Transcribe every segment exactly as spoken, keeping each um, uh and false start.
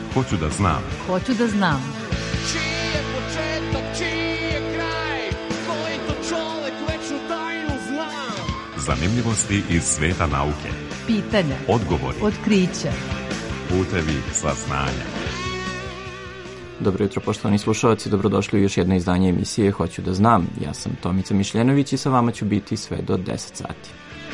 Hoću da znam. Hoću da znam. Čiji je početak, čiji je kraj, koji to čovek večnu tajnu zna. Zanimljivosti iz sveta nauke. Pitanja. Odgovori. Otkrića. Putevi saznanja. Dobro jutro, poštovani slušalci, dobrodošli u još jedno izdanje emisije Hoću da znam. Ja sam Tomica Mišljenović i sa vama ću biti sve do deset sati.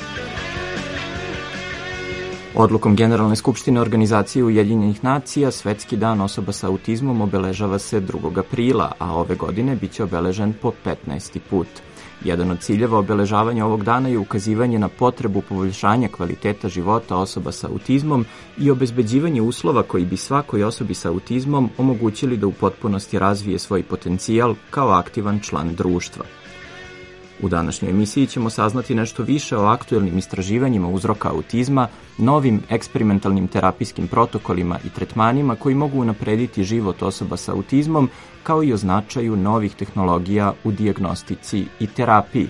Odlukom Generalne skupštine Organizacije Ujedinjenih nacija Svetski dan osoba sa autizmom obeležava se drugog aprila, a ove godine biće obeležen po petnaesti put. Jedan od ciljeva obeležavanja ovog dana je ukazivanje na potrebu poboljšanja kvaliteta života osoba sa autizmom i obezbeđivanje uslova koji bi svakoj osobi sa autizmom omogućili da u potpunosti razvije svoj potencijal kao aktivan član društva. U današnjoj emisiji ćemo saznati nešto više o aktuelnim istraživanjima uzroka autizma, novim eksperimentalnim terapijskim protokolima i tretmanima koji mogu unaprediti život osoba sa autizmom, kao i o značaju novih tehnologija u dijagnostici i terapiji.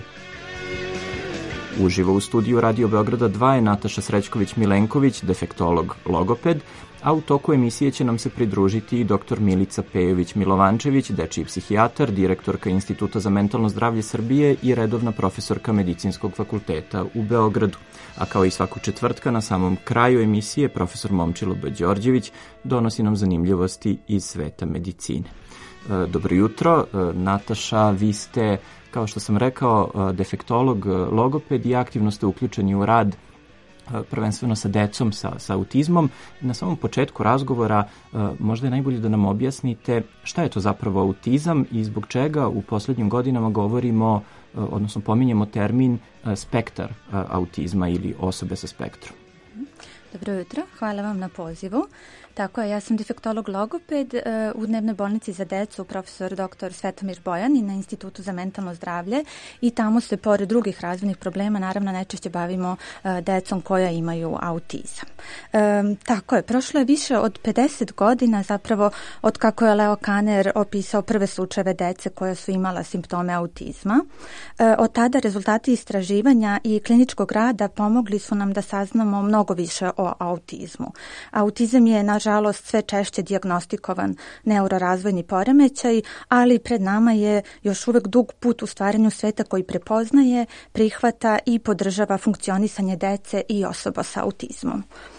Uživo u studiju Radio Beograda dva je Nataša Srećković-Milenković, defektolog logoped, a u toku emisije će nam se pridružiti i doktor Milica Pejović-Milovančević, dečiji psihijatar, direktorka Instituta za mentalno zdravlje Srbije i redovna profesorka Medicinskog fakulteta u Beogradu. A kao i svaku četvrtka, na samom kraju emisije, profesor Momčilo B. Đorđević donosi nam zanimljivosti iz sveta medicine. Dobro jutro, Nataša, vi ste, kao što sam rekao, defektolog, logoped i aktivno ste uključeni u rad prvenstveno sa decom sa, sa autizmom. Na samom početku razgovora možda je najbolje da nam objasnite šta je to zapravo autizam i zbog čega u poslednjim godinama govorimo, odnosno pominjemo termin spektar autizma ili osobe sa spektrom. Dobro jutro, hvala vam na pozivu. Tako je, ja sam defektolog logoped uh, u dnevnoj bolnici za decu, profesor doktor Svetomir Bojan i na Institutu za mentalno zdravlje i tamo se pored drugih razvojnih problema naravno najčešće bavimo uh, decom koja imaju autizam. Um, tako je, prošlo je više od pedeset godina zapravo od kako je Leo Kanner opisao prve slučajeve dece koja su imala simptome autizma. Uh, od tada rezultati istraživanja i kliničkog rada pomogli su nam da saznamo mnogo više o autizmu. Autizam je nažalost sve češće dijagnostikovan neurorazvojni poremećaj, ali pred nama je još uvek dug put u stvaranju sveta koji prepoznaje, prihvata i podržava funkcionisanje dece i osoba sa autizmom.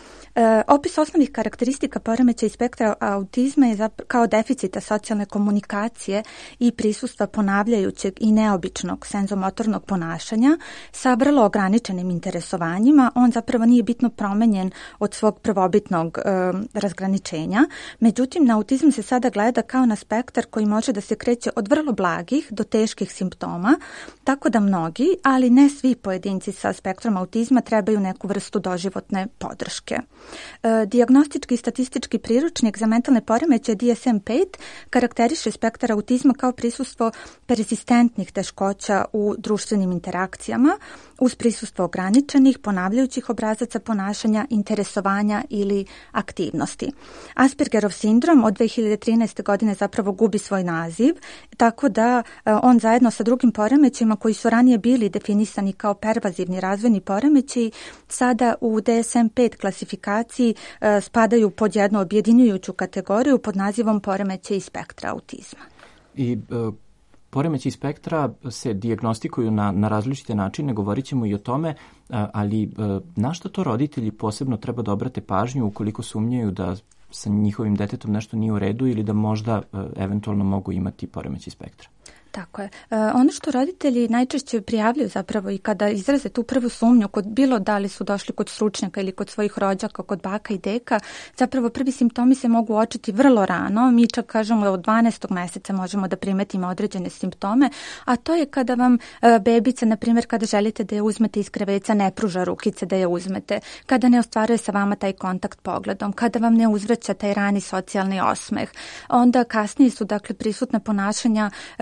E, opis osnovnih karakteristika poremećaja i spektra autizma je kao deficita socijalne komunikacije i prisustva ponavljajućeg i neobičnog senzomotornog ponašanja sa vrlo ograničenim interesovanjima. On zapravo nije bitno promenjen od svog prvobitnog e, razgraničenja. Međutim, na autizam se sada gleda kao na spektar koji može da se kreće od vrlo blagih do teških simptoma, tako da mnogi, ali ne svi pojedinci sa spektrom autizma trebaju neku vrstu doživotne podrške. E, dijagnostički i statistički priručnik za mentalne poremećaje D S M pet karakteriše spektar autizma kao prisustvo persistentnih teškoća u društvenim interakcijama uz prisustvo ograničenih, ponavljajućih obrazaca ponašanja, interesovanja ili aktivnosti. Aspergerov sindrom od dve hiljade trinaeste. godine zapravo gubi svoj naziv, tako da e, on zajedno sa drugim poremećajima koji su ranije bili definisani kao pervazivni razvojni poremećaji, sada u D S M pet klasifikaciji e, spadaju pod jednu objedinjujuću kategoriju pod nazivom poremećaj spektra autizma. I e, poremećaji spektra se dijagnostikuju na, na različite načine, govorit ćemo i o tome, ali na što to roditelji posebno treba da obrate pažnju ukoliko sumnjaju da sa njihovim detetom nešto nije u redu ili da možda eventualno mogu imati poremećaj spektra? Tako je. E, ono što roditelji najčešće prijavljaju zapravo i kada izraze tu prvu sumnju, kod, bilo da li su došli kod stručnjaka ili kod svojih rođaka, kod baka i deka, zapravo prvi simptomi se mogu uočiti vrlo rano. Mi čak kažemo da od dvanaestog meseca možemo da primetimo određene simptome, a to je kada vam e, bebica, na primjer, kada želite da je uzmete iz kreveca, ne pruža rukice da je uzmete, kada ne ostvaruje sa vama taj kontakt pogledom, kada vam ne uzvraća taj rani socijalni osmeh. Onda kasnije su dakle prisutna ponašanja e, u vidu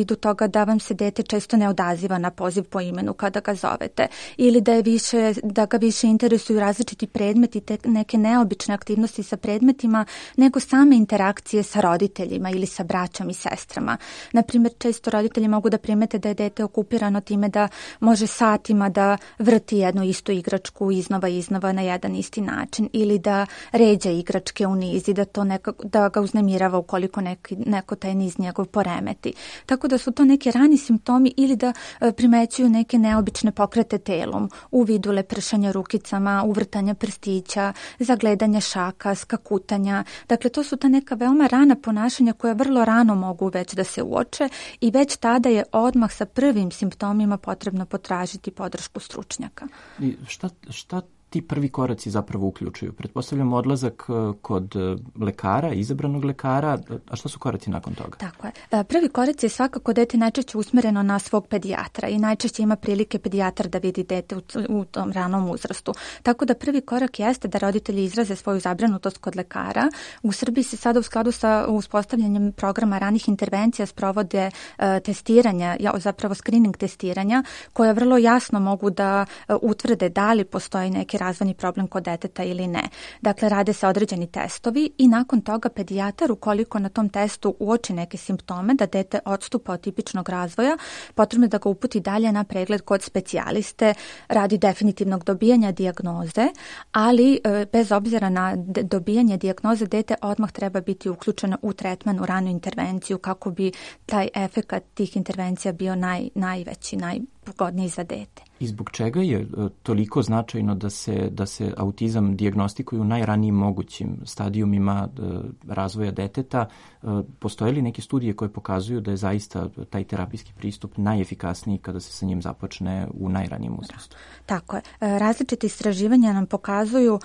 vidu toga da vam se dete često ne odaziva na poziv po imenu kada ga zovete ili da, je više, da ga više interesuju različiti predmeti, te neke neobične aktivnosti sa predmetima nego same interakcije sa roditeljima ili sa braćom i sestrama. Naprimjer, često roditelji mogu da primete da je dete okupirano time da može satima da vrti jednu istu igračku iznova i iznova na jedan isti način ili da ređa igračke u niz i da, to nekako, da ga uznemirava ukoliko neki, neko taj niz njegov poremeti. Tako da su to neki rani simptomi ili da e, primećuju neke neobične pokrete telom u vidu lepršanja rukicama, uvrtanja prstića, zagledanja šaka, skakutanja. Dakle, to su ta neka veoma rana ponašanja koja vrlo rano mogu već da se uoče i već tada je odmah sa prvim simptomima potrebno potražiti podršku stručnjaka. I šta, šta ti prvi koraci zapravo uključuju? Pretpostavljam odlazak kod lekara, izabranog lekara, a šta su koraci nakon toga? Tako je. Prvi korac je svakako dete najčešće usmereno na svog pedijatra i najčešće ima prilike pedijatar da vidi dete u, u tom ranom uzrastu. Tako da prvi korak jeste da roditelji izraze svoju zabrinutost kod lekara. U Srbiji se sada u skladu sa uspostavljanjem programa ranih intervencija sprovode uh, testiranja, zapravo screening testiranja, koja vrlo jasno mogu da uh, utvrde da li postoji neki razvojni problem kod deteta ili ne. Dakle, rade se određeni testovi i nakon toga pedijatar, ukoliko na tom testu uoči neke simptome da dete odstupa od tipičnog razvoja, potrebno je da ga uputi dalje na pregled kod specijaliste radi definitivnog dobijanja dijagnoze, ali e, bez obzira na dobijanje dijagnoze, dete odmah treba biti uključeno u tretman, u ranu intervenciju kako bi taj efekat tih intervencija bio naj, najveći, najpogodniji za dete. I zbog čega je toliko značajno da se, da se autizam dijagnostikuje u najranijim mogućim stadijumima razvoja deteta? Postoje li neke studije koje pokazuju da je zaista taj terapijski pristup najefikasniji kada se sa njim započne u najranijem uzrastu? Tako je. Različite istraživanja nam pokazuju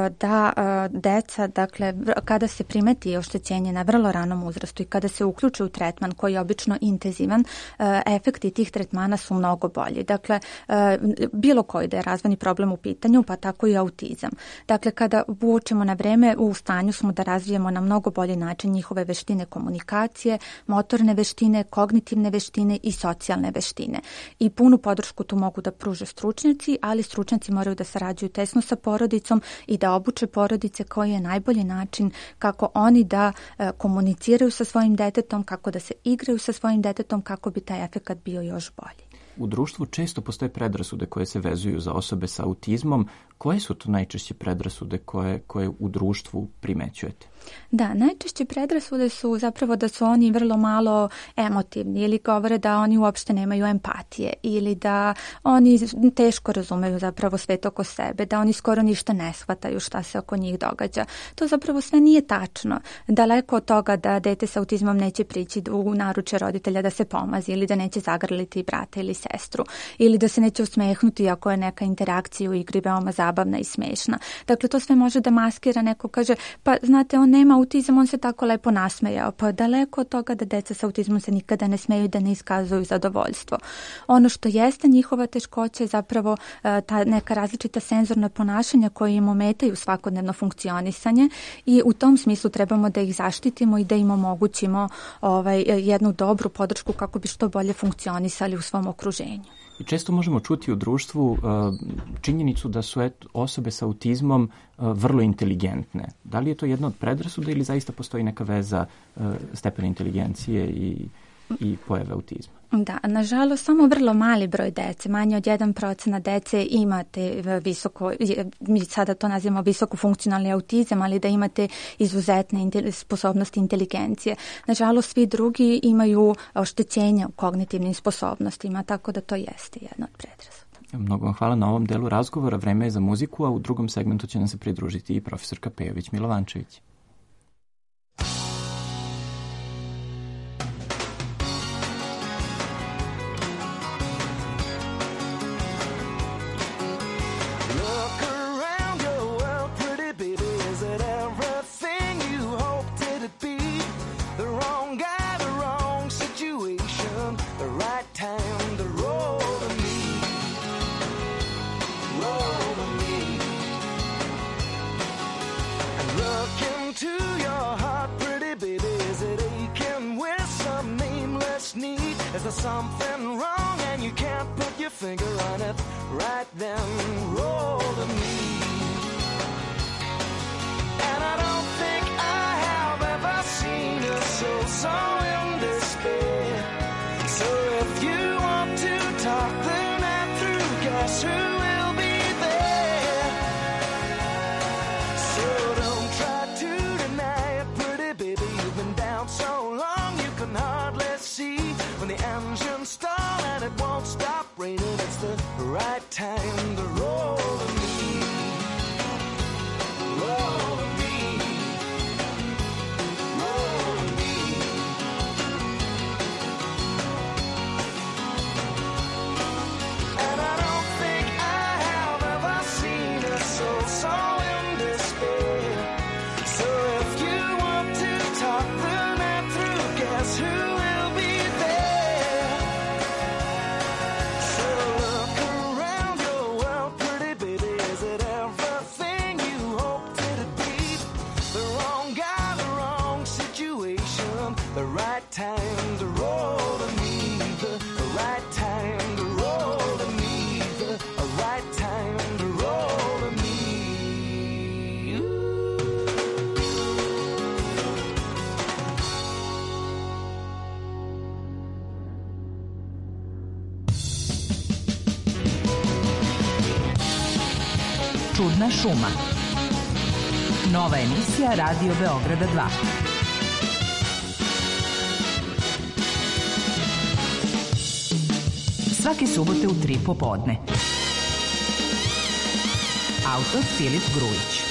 da deca, dakle, kada se primeti oštećenje na vrlo ranom uzrastu i kada se uključe u tretman koji je obično intenzivan, efekti tih tretmana su mnogo bolji. Dakle, bilo koji da je razvojni problem u pitanju, pa tako i autizam. Dakle, kada uočimo na vreme, u stanju smo da razvijemo na mnogo bolji način njihove veštine komunikacije, motorne veštine, kognitivne veštine i socijalne veštine. I punu podršku tu mogu da pruže stručnjaci, ali stručnjaci moraju da sarađuju tesno sa porodicom i da obuče porodice koji je najbolji način kako oni da e, komuniciraju sa svojim detetom, kako da se igraju sa svojim detetom, kako bi taj efekat bio još bolji. U društvu često postoje predrasude koje se vezuju za osobe sa autizmom. Koje su to najčešće predrasude koje, koje u društvu primećujete? Da, najčešće predrasude su zapravo da su oni vrlo malo emotivni ili govore da oni uopšte nemaju empatije ili da oni teško razumeju zapravo svet oko sebe, da oni skoro ništa ne shvataju šta se oko njih događa. To zapravo sve nije tačno. Daleko od toga da dete sa autizmom neće prići u naručje roditelja da se pomazi ili da neće zagrliti brata ili sestru ili da se neće usmehnuti ako je neka interakcija u igri veoma zabavna i smešna. Dakle, to sve može da maskira, neko kaže, pa znate, on nema autizam, on se tako lepo nasmejao. Pa daleko od toga da deca sa autizmom se nikada ne smeju da ne iskazuju zadovoljstvo. Ono što jeste njihova teškoća je zapravo uh, ta neka različita senzorna ponašanja koje im ometaju svakodnevno funkcionisanje i u tom smislu trebamo da ih zaštitimo i da im omogućimo ovaj, jednu dobru podršku kako bi što bolje funkcionisali u svom okruženju. I često možemo čuti u društvu uh, činjenicu da su et, osobe sa autizmom uh, vrlo inteligentne. Da li je to jedna od predrasuda ili zaista postoji neka veza uh, stepena inteligencije i, i pojave autizma? Da, nažalost, samo vrlo mali broj dece, manje od jedan procenat dece imate visoko, mi sada to nazivamo visoko funkcionalni autizam, ali da imate izuzetne sposobnosti inteligencije. Nažalost, svi drugi imaju oštećenja u kognitivnim sposobnostima, tako da to jeste jedna od predrasuda. Mnogo vam hvala na ovom delu razgovora. Vreme je za muziku, a u drugom segmentu će nam se pridružiti i profesorka Pejović-Milovančević. there's something wrong and you can't put your finger on it, right then roll to me. And I don't think I have ever seen a soul so in despair. So if you want to talk the night through, guess who will be there? So don't try to deny it, pretty baby. You've been down so long you can hardly see. When the engine stall and it won't stop raining, it's the right time to roll to me. Roll to me. Roll to me. And I don't think I have ever seen a soul so in despair. So if you want to talk the night through, guess who will be there? So look around your world, pretty baby. Is it everything you hoped it'd be? The wrong guy, the wrong situation, the right time to roll to me. The right time to roll to me. The right time to roll to me. Čudna šuma. Nova emisija Radio Beograda dva. Svake subote u tri popodne. Autor Filip Grujić.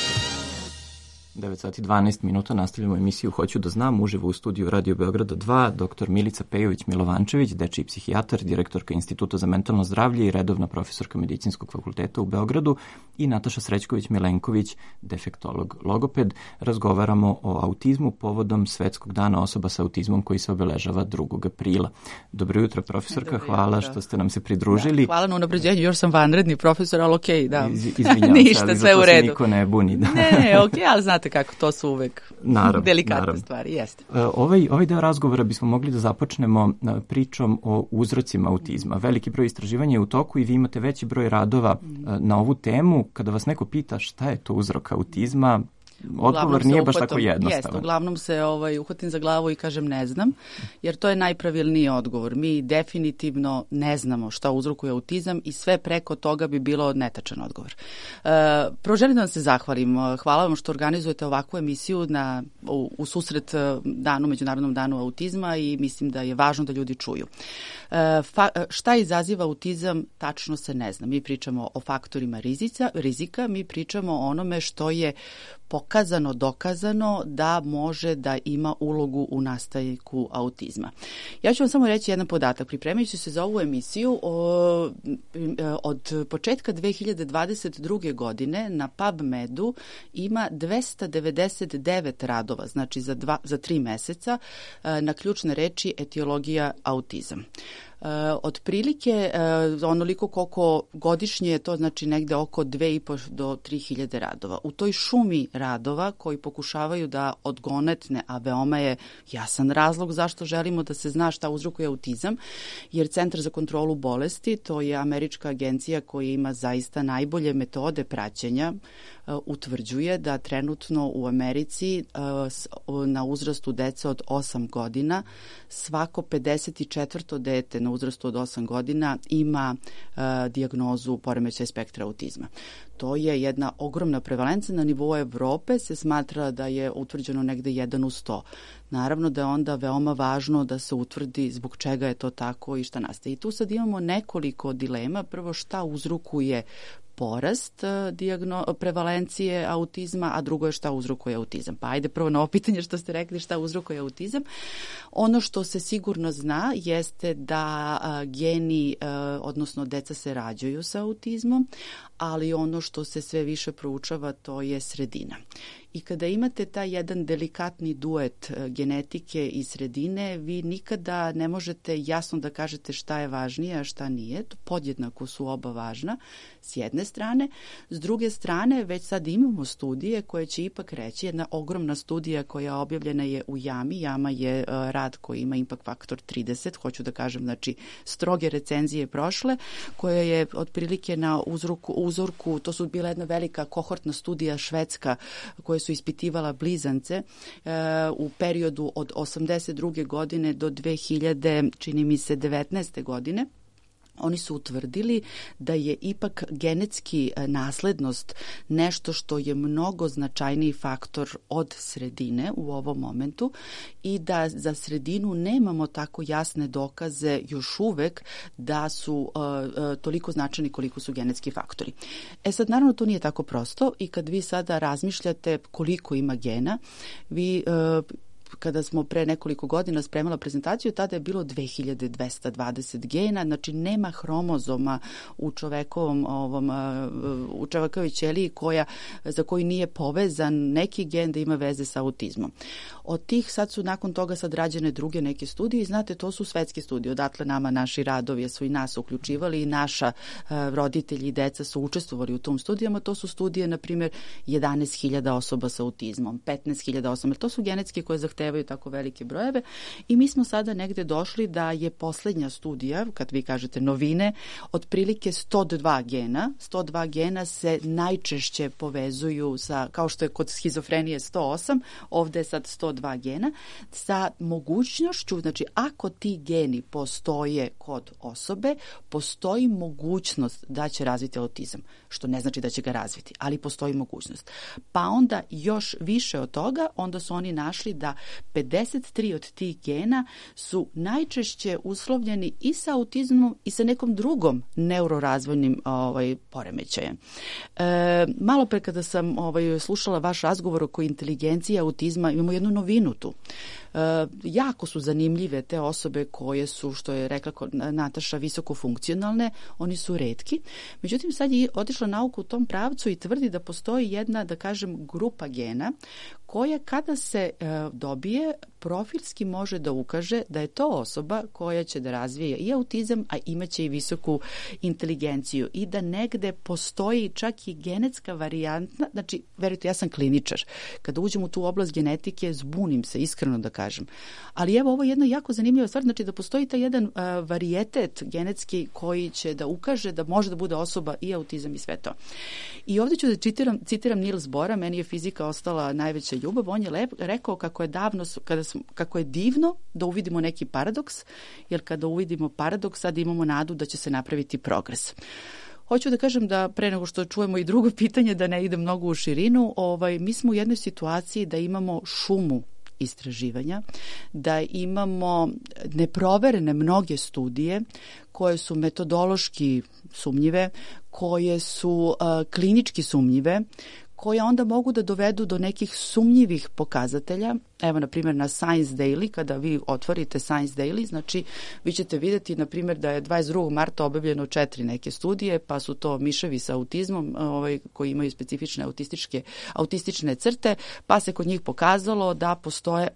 devet sati i dvanaest minuta, nastavljamo emisiju Hoću da znam, uživo u studiju Radio Beograda dva, doktor Milica Pejović-Milovančević, dečiji psihijatar, direktorka Instituta za mentalno zdravlje i redovna profesorka Medicinskog fakulteta u Beogradu, i Nataša Srećković-Milenković, defektolog logoped. Razgovaramo o autizmu povodom Svetskog dana osoba sa autizmom koji se obeležava drugog aprila. Dobro jutro, profesorka, Dobro hvala jutro. Što ste nam se pridružili. Da, hvala na unapređenju, još sam vanredni profesor, ali okej, okay, da. Iz, izvinjam Ništa, se, ali sve zato u redu. se niko ne buni. Da. Ne, ne, okej, okay, ali znate kako, to su uvek naravno, delikatne naravno. stvari, jeste. Ovaj, ovaj deo razgovora bismo mogli da započnemo pričom o uzrocima autizma. Veliki broj istraživanja je u toku i vi imate veći broj radova na ovu temu. Kada vas neko pita šta je to uzrok autizma, odgovor nije baš tako jednostavan. Jeste, uglavnom se ovaj, uhvatim za glavu i kažem ne znam, jer to je najpravilniji odgovor. Mi definitivno ne znamo šta uzrokuje autizam i sve preko toga bi bilo netačan odgovor. Uh, prvo želim da vam se zahvalim. Hvala vam što organizujete ovakvu emisiju na, u, u susret danu, Međunarodnom danu autizma, i mislim da je važno da ljudi čuju. Uh, fa, šta izaziva autizam, tačno se ne zna. Mi pričamo o faktorima rizica, rizika, mi pričamo o onome što je pokazano, dokazano da može da ima ulogu u nastajanju autizma. Ja ću vam samo reći jedan podatak. Pripremajući se za ovu emisiju, o, od početka dve hiljade dvadeset druge. godine na PubMedu ima dvesta devedeset devet radova, znači za, dva, za tri meseca, na ključne reči etiologija autizam. Uh, otprilike uh, onoliko koliko godišnje je to, znači negde oko dve i po do tri hiljade radova. U toj šumi radova koji pokušavaju da odgonetne, a veoma je jasan razlog zašto želimo da se zna šta uzrokuje autizam, jer Centar za kontrolu bolesti, to je američka agencija koja ima zaista najbolje metode praćenja, uh, utvrđuje da trenutno u Americi uh, na uzrastu dece od osam godina svako pedeset četvrto dete na uzrastu od osam godina ima uh, dijagnozu poremećaja spektra autizma. To je jedna ogromna prevalencija. Na nivou Evrope se smatra da je utvrđeno negde jedan u sto. Naravno da je onda veoma važno da se utvrdi zbog čega je to tako i šta nastaje. I tu sad imamo nekoliko dilema. Prvo, šta uzrokuje porast diagno, prevalencije autizma, a drugo je šta uzrokuje autizam. Pa ajde prvo na ovo pitanje što ste rekli šta uzrokuje autizam. Ono što se sigurno zna jeste da a, geni, a, odnosno deca se rađaju sa autizmom, ali ono što se sve više proučava to je sredina. I kada imate taj jedan delikatni duet genetike i sredine, vi nikada ne možete jasno da kažete šta je važnije, a šta nije. To podjednako su oba važna s jedne strane. S druge strane, već sad imamo studije koje će ipak reći, jedna ogromna studija koja objavljena je u JAMI. JAMA je uh, rad koji ima impact faktor trideset, hoću da kažem, znači stroge recenzije prošle, koja je otprilike na uzorku, uzorku, to su bila jedna velika kohortna studija švedska koja su ispitivala blizance uh, u periodu od osamdeset druge godine do dve hiljade, čini mi se, devetnaeste godine. Oni su utvrdili da je ipak genetski naslednost nešto što je mnogo značajniji faktor od sredine u ovom momentu i da za sredinu nemamo tako jasne dokaze još uvek da su uh, uh, toliko značajni koliko su genetski faktori. E sad, naravno, to nije tako prosto i kad vi sada razmišljate koliko ima gena, vi uh, kada smo pre nekoliko godina spremala prezentaciju, tada je bilo dve hiljade dvesta dvadeset gena, znači nema hromozoma u čovekovom ovom u čovekovoj ćeliji koja za koju nije povezan neki gen da ima veze sa autizmom. Od tih sad su nakon toga sad rađene druge neke studije i znate, to su svetske studije. Odatle nama naši radovi su i nas uključivali i naša uh, roditelji i deca su učestvovali u tom studijama. To su studije, na primjer, jedanaest hiljada osoba sa autizmom, petnaest hiljada osoba. To su genetske koje zahtevaju tako velike brojeve i mi smo sada negde došli da je poslednja studija, kad vi kažete novine, otprilike sto dva gena. sto dva gena se najčešće povezuju sa, kao što je kod schizofrenije sto osam, ovde je sad sto dva gena, sa mogućnošću, znači ako ti geni postoje kod osobe, postoji mogućnost da će razviti autizam, što ne znači da će ga razviti, ali postoji mogućnost. Pa onda još više od toga, onda su oni našli da pedeset tri od tih gena su najčešće uslovljeni i sa autizmom i sa nekom drugom neurorazvojnim ovaj, poremećajem. E, malo pre kada sam ovaj, slušala vaš razgovor oko inteligencije autizma, imamo jednu novinu tu. E, jako su zanimljive te osobe koje su, što je rekla Nataša, visoko funkcionalne, oni su retki. Međutim, sad je otišla nauka u tom pravcu i tvrdi da postoji jedna, da kažem, grupa gena koja kada se e, dobije, profilski može da ukaže da je to osoba koja će da razvije i autizam, a imaće i visoku inteligenciju i da negde postoji čak i genetska varijanta, znači, verujte, ja sam kliničar. Kada uđem u tu oblast genetike, zbunim se, iskreno da kažem. Ali evo, ovo je jedna jako zanimljiva stvar, znači da postoji taj jedan uh, varijetet genetski koji će da ukaže da može da bude osoba i autizam i sve to. I ovde ću da citiram, citiram Niels Bohra, meni je fizika ostala najveća ljubav, on je lep, rekao kako je davno, kada smo, kako je divno da uvidimo neki paradoks, jer kada uvidimo paradoks, sad imamo nadu da će se napraviti progres. Hoću da kažem da pre nego što čujemo i drugo pitanje, da ne ide mnogo u širinu, ovaj, mi smo u jednoj situaciji da imamo šumu istraživanja, da imamo neproverene mnoge studije koje su metodološki sumnjive, koje su uh, klinički sumnjive, koje onda mogu da dovedu do nekih sumnjivih pokazatelja. Evo, na primjer, na Science Daily, kada vi otvorite Science Daily, znači vi ćete vidjeti, na primjer, da je dvadeset drugog marta objavljeno četiri neke studije, pa su to miševi sa autizmom, ovaj, koji imaju specifične autističke, autistične crte, pa se kod njih pokazalo da postoje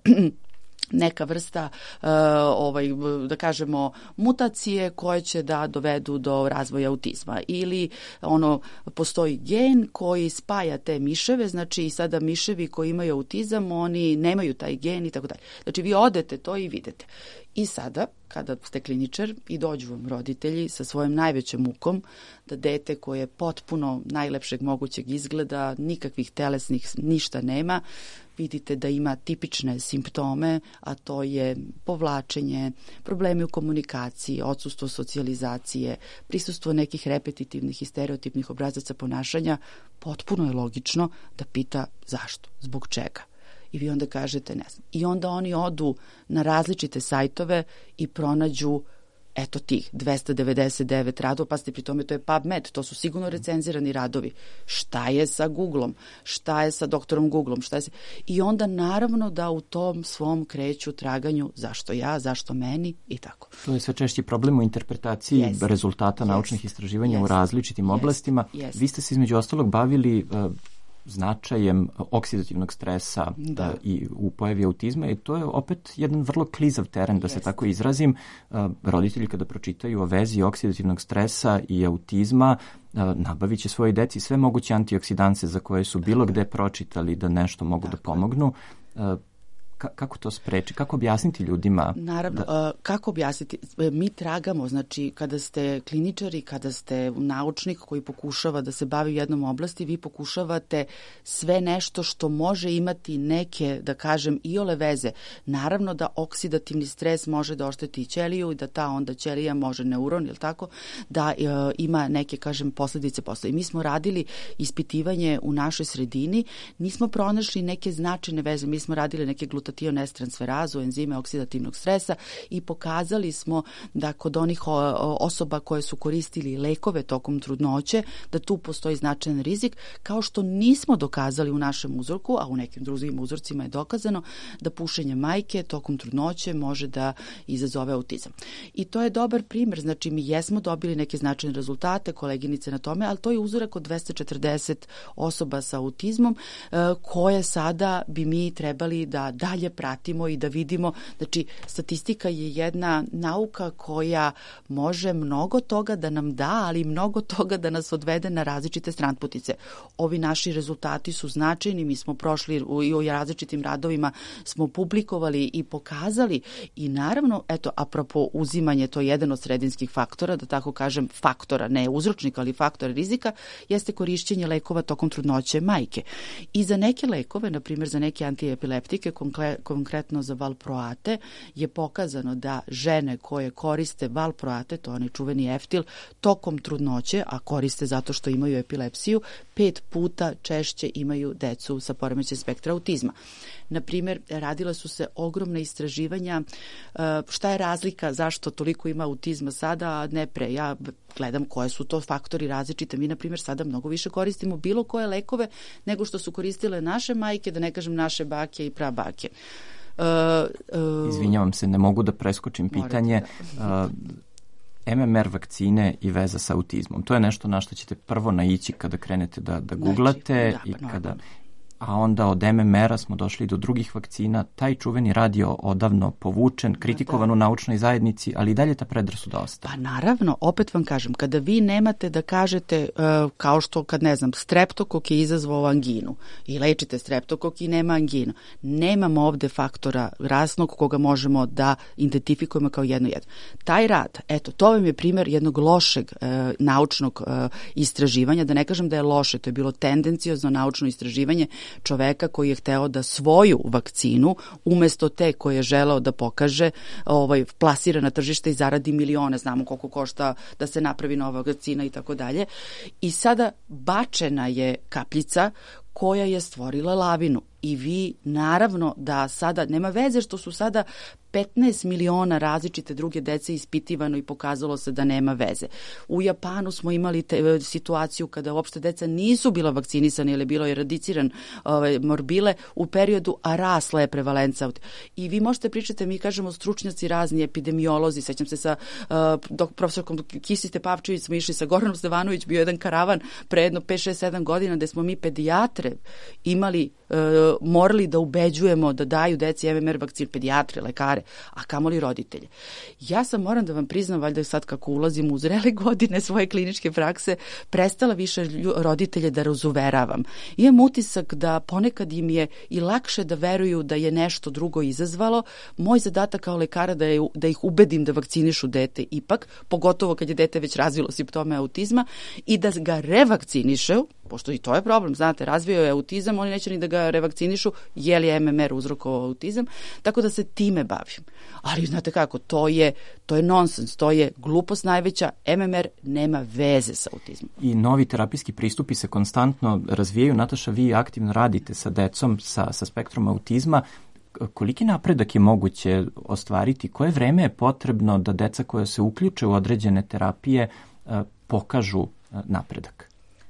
neka vrsta, uh, ovaj, da kažemo, mutacije koje će da dovedu do razvoja autizma. Ili ono, postoji gen koji spaja te miševe, znači i sada miševi koji imaju autizam, oni nemaju taj gen i tako dalje. Znači vi odete to i vidite. I sada, kada ste kliničar i dođu vam roditelji sa svojom najvećom mukom, da dete koje je potpuno najlepšeg mogućeg izgleda, nikakvih telesnih, ništa nema, vidite da ima tipične simptome, a to je povlačenje, problemi u komunikaciji, odsustvo socijalizacije, prisustvo nekih repetitivnih i stereotipnih obrazaca ponašanja, potpuno je logično da pita zašto, zbog čega. I vi onda kažete ne znam. I onda oni odu na različite sajtove i pronađu eto tih dvesta devedeset devet radova, pa ste pri tome, to je PubMed, to su sigurno recenzirani radovi. Šta je sa Googlom? Šta je sa doktorom Googlom? Šta je sa... I onda naravno da u tom svom kreću traganju zašto ja, zašto meni i tako. To je sve češći problem u interpretaciji yes. rezultata yes. naučnih istraživanja yes. u različitim yes. oblastima. Yes. Vi ste se između ostalog bavili uh, značajem oksidativnog stresa Da. i u pojavi autizma i to je opet jedan vrlo klizav teren, da se tako izrazim. Roditelji kada pročitaju o vezi oksidativnog stresa i autizma, nabavit će svojoj deci sve moguće antioksidanse za koje su bilo gde pročitali da nešto mogu da pomognu. Kako to spreči? Kako objasniti ljudima? Naravno, da... kako objasniti? Mi tragamo, znači, kada ste kliničari, kada ste naučnik koji pokušava da se bavi jednom oblasti, vi pokušavate sve nešto što može imati neke, da kažem, iole veze. Naravno da oksidativni stres može da ošteti ćeliju i da ta onda ćelija može neuron, ili tako, da e, ima neke, kažem, posledice posle. I mi smo radili ispitivanje u našoj sredini, nismo pronašli neke značajne veze, mi smo radili neke glutatine tionestransferazu, enzime oksidativnog stresa i pokazali smo da kod onih osoba koje su koristili lekove tokom trudnoće, da tu postoji značajan rizik, kao što nismo dokazali u našem uzorku, a u nekim drugim uzorcima je dokazano da pušenje majke tokom trudnoće može da izazove autizam. I to je dobar primer, znači mi jesmo dobili neke značajne rezultate, koleginice na tome, ali to je uzorak od dvesta četrdeset osoba sa autizmom koje sada bi mi trebali da dalje pratimo i da vidimo. Znači, statistika je jedna nauka koja može mnogo toga da nam da, ali mnogo toga da nas odvede na različite stranputice. Ovi naši rezultati su značajni, mi smo prošli i u različitim radovima smo publikovali i pokazali i naravno, eto, apropo uzimanje, to je jedan od sredinskih faktora, da tako kažem, faktora, ne uzročnika, ali faktora rizika, jeste korišćenje lekova tokom trudnoće majke. I za neke lekove, na primjer za neke antiepileptike, konkretno za valproate, je pokazano da žene koje koriste valproate, to je onaj čuveni eftil, tokom trudnoće, a koriste zato što imaju epilepsiju, pet puta češće imaju decu sa poremećajem spektra autizma. Na primjer, radila su se ogromna istraživanja šta je razlika, zašto toliko ima autizma sada, a ne pre. Ja gledam koje su to faktori različite. Mi, na primjer, sada mnogo više koristimo bilo koje lekove nego što su koristile naše majke, da ne kažem naše bake i prabake. Uh, uh, Izvinjavam se, ne mogu da preskočim pitanje. Da. Uh, M M R vakcine i veza sa autizmom. To je nešto na što ćete prvo naići kada krenete da, da googlate znači, da, i kada... A onda od M M R-a smo došli do drugih vakcina. Taj čuveni rad je odavno povučen, kritikovan u naučnoj zajednici, ali i dalje ta predrasuda ostaje. Pa naravno, opet vam kažem, kada vi nemate da kažete, uh, kao što kad ne znam, streptokok je izazvao anginu i lečite streptokok i nema anginu, nemamo ovde faktora rasnog koga možemo da identifikujemo kao jedno jedno. Taj rad, eto, to vam je primjer jednog lošeg uh, naučnog uh, istraživanja, da ne kažem da je loše, to je bilo tendenciozno naučno istraživanje čoveka koji je hteo da svoju vakcinu umesto te koje je želeo da pokaže ovaj, plasira na tržište i zaradi milione, znamo koliko košta da se napravi nova vakcina i tako dalje. I sada bačena je kapljica koja je stvorila lavinu. I vi, naravno, da sada, nema veze što su sada petnaest miliona različite druge dece ispitivano i pokazalo se da nema veze. U Japanu smo imali te, situaciju kada uopšte deca nisu bila vakcinisana ili je bilo eradiciran ovaj, morbile u periodu, a rasla je prevalenca. I vi možete pričati, mi kažemo stručnjaci razni, epidemiolozi, sećam se sa uh, dok, profesorkom Kisić Tepavčević smo išli sa Goranom Stevanović, bio jedan karavan pre jedno pet, šest, sedam godina gde smo mi pedijatre imali uh, morali da ubeđujemo da daju deci M M R vakcinu, pedijatre, lekare, a kamoli roditelje. Ja sam, moram da vam priznam, valjda sad kako ulazim u zrele godine svoje kliničke prakse, prestala više roditelje da razuveravam. Imam utisak da ponekad im je i lakše da veruju da je nešto drugo izazvalo. Moj zadatak kao lekara da, je, da ih ubedim da vakcinišu dete ipak, pogotovo kad je dete već razvilo simptome autizma, i da ga revakcinišu, pošto i to je problem, znate, razvio je autizam, oni neće ni da ga revakcinišu, je li M M R uzrokovao autizam, tako da se time bavim. Ali znate kako, to je, to je nonsens, to je glupost najveća, M M R nema veze sa autizmom. I novi terapijski pristupi se konstantno razvijaju. Nataša, vi aktivno radite sa decom sa, sa spektrom autizma. Koliki napredak je moguće ostvariti? Koje vreme je potrebno da deca koja se uključe u određene terapije pokažu napredak?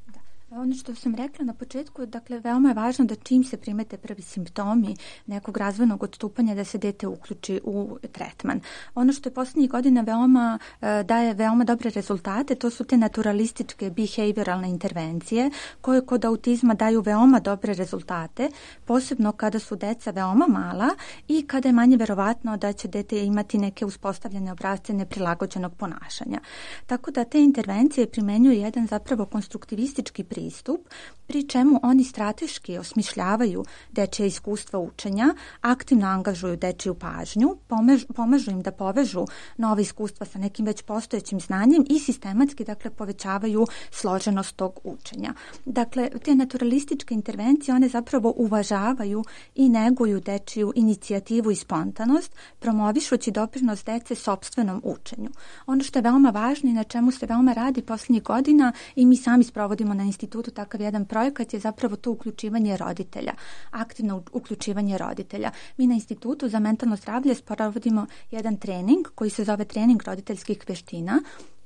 Ono što sam rekla na početku, dakle, veoma je važno da čim se primete prvi simptomi nekog razvojnog odstupanja, da se dete uključi u tretman. Ono što je poslednjih godina veoma, daje veoma dobre rezultate, to su te naturalističke behavioralne intervencije, koje kod autizma daju veoma dobre rezultate, posebno kada su deca veoma mala i kada je manje verovatno da će dete imati neke uspostavljene obrasce neprilagođenog ponašanja. Tako da te intervencije primenjuju jedan zapravo konstruktivistički pristup, pri čemu oni strateški osmišljavaju dečje iskustva učenja, aktivno angažuju dečju pažnju, pomažu, pomažu im da povežu nove iskustva sa nekim već postojećim znanjem i sistematski, dakle, povećavaju složenost tog učenja. Dakle, te naturalističke intervencije, one zapravo uvažavaju i neguju dečju inicijativu i spontanost, promovišući doprinos dece sopstvenom učenju. Ono što je veoma važno i na čemu se veoma radi poslednjih godina i mi sami sprovodimo na institutu takav jedan projekat je zapravo to uključivanje roditelja, aktivno uključivanje roditelja. Mi na Institutu za mentalno zdravlje sprovodimo jedan trening koji se zove trening roditeljskih veština,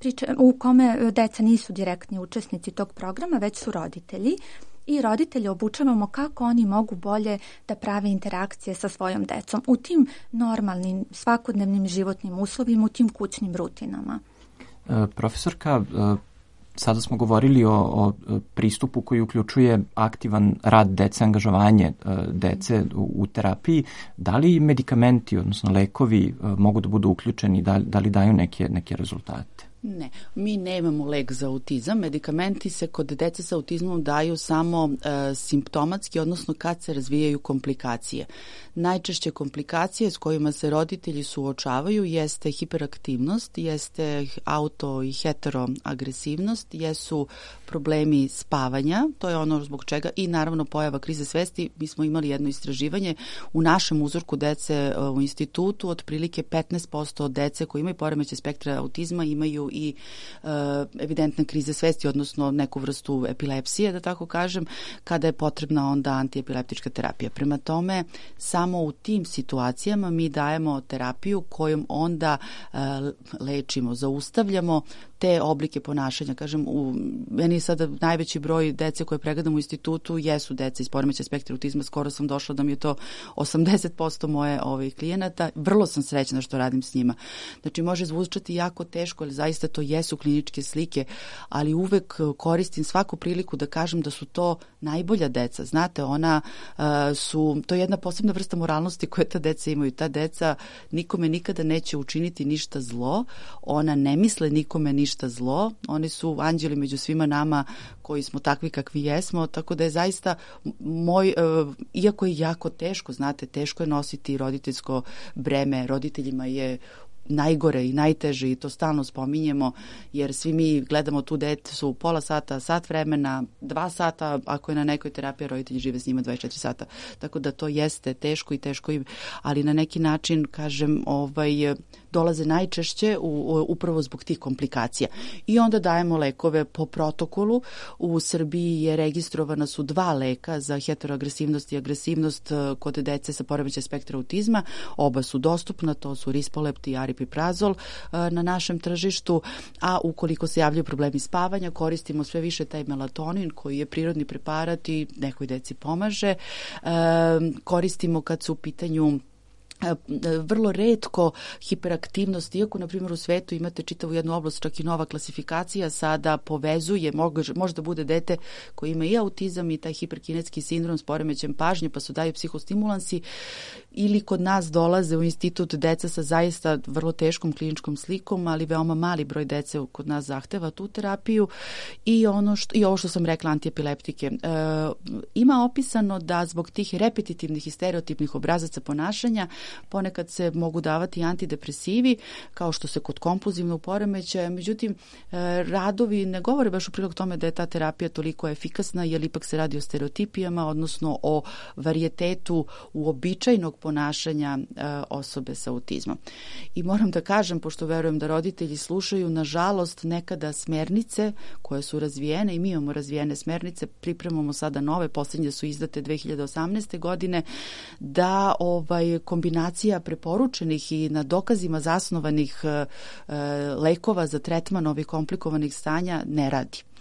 u kome deca nisu direktni učesnici tog programa, već su roditelji. I roditelje obučavamo kako oni mogu bolje da prave interakcije sa svojom decom u tim normalnim, svakodnevnim životnim uslovima, u tim kućnim rutinama. E, profesorka, e, sada smo govorili o, o pristupu koji uključuje aktivan rad dece, angažovanje e, dece u, u terapiji. Da li medikamenti, odnosno lekovi, e, mogu da budu uključeni, da, da li daju neke, neke rezultate? Ne, mi nemamo lek za autizam. Medikamenti se kod dece sa autizmom daju samo e, simptomatski, odnosno kad se razvijaju komplikacije. Najčešće komplikacije s kojima se roditelji suočavaju jeste hiperaktivnost, jeste auto i heteroagresivnost, jesu problemi spavanja, to je ono zbog čega, i naravno pojava krize svesti. Mi smo imali jedno istraživanje u našem uzorku dece u institutu, otprilike petnaest posto dece koji imaju poremećaj spektra autizma imaju i e, evidentne krize svesti, odnosno neku vrstu epilepsije, da tako kažem, kada je potrebna onda antiepileptička terapija. Prema tome, samo u tim situacijama mi dajemo terapiju kojom onda e, lečimo, zaustavljamo te oblike ponašanja. Kažem, u, meni je sada najveći broj dece koje pregledam u institutu jesu deca iz poremećaja spektra autizma. Skoro sam došla da mi je to osamdeset posto moje ovih klijenata. Vrlo sam srećna što radim s njima. Znači, može zvučati jako teško, ali zaista to jesu kliničke slike, ali uvek koristim svaku priliku da kažem da su to najbolja deca. Znate, ona uh, su, to je jedna posebna vrsta moralnosti koje ta deca imaju. Ta deca nikome nikada neće učiniti ništa zlo, ona ne misle nikome ništa zlo, oni su anđeli među svima nama koji smo takvi kakvi jesmo, tako da je zaista moj, uh, iako je jako teško, znate, teško je nositi roditeljsko breme, roditeljima je najgore i najteže i to stalno spominjemo, jer svi mi gledamo tu decu pola sata, sat vremena, dva sata, ako je na nekoj terapiji, roditelji žive s njima dvadeset četiri sata. Tako da to jeste teško i teško, ali na neki način, kažem, ovaj, dolaze najčešće u, u, upravo zbog tih komplikacija. I onda dajemo lekove po protokolu. U Srbiji je registrovana su dva leka za heteroagresivnost i agresivnost kod dece sa poremećajem spektra autizma. Oba su dostupna, to su Rispolept i aripiprazol na našem tržištu, a ukoliko se javljaju problemi spavanja, koristimo sve više taj melatonin koji je prirodni preparat i nekoj deci pomaže. Koristimo kad su u pitanju vrlo retko hiperaktivnost, iako na primjer u svetu imate čitavu jednu oblast, čak i nova klasifikacija sada povezuje, može, može da bude dete koji ima i autizam i taj hiperkinetski sindrom s poremećajem pažnje, pa su daju psihostimulansi, ili kod nas dolaze u institut deca sa zaista vrlo teškom kliničkom slikom, ali veoma mali broj dece kod nas zahteva tu terapiju. I ono što, i ovo što sam rekla, antiepileptike. E, ima opisano da zbog tih repetitivnih i stereotipnih obrazaca ponašanja ponekad se mogu davati antidepresivi, kao što se kod kompulzivnog poremećaja. Međutim, radovi ne govore baš u prilog tome da je ta terapija toliko efikasna, jer ipak se radi o stereotipijama, odnosno o varijetetu uobičajenog ponašanja osobe sa autizmom. I moram da kažem, pošto verujem da roditelji slušaju, nažalost, nekada smernice koje su razvijene, i mi imamo razvijene smernice, pripremamo sada nove, posljednje su izdate dve hiljade osamnaeste. godine, da ovaj kombinacija preporučenih i na dokazima zasnovanih e, lekova za tretman ovih komplikovanih stanja ne radi.